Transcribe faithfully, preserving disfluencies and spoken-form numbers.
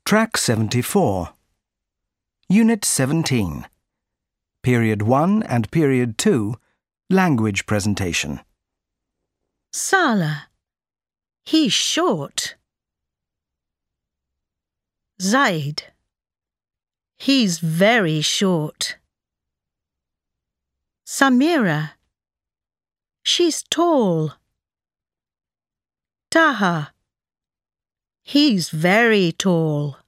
Track seventy-four. Unit seventeen. Period one and Period two, Language Presentation. Sala. He's short. Zaid. He's very short. Samira. She's tall. Taha. He's very tall.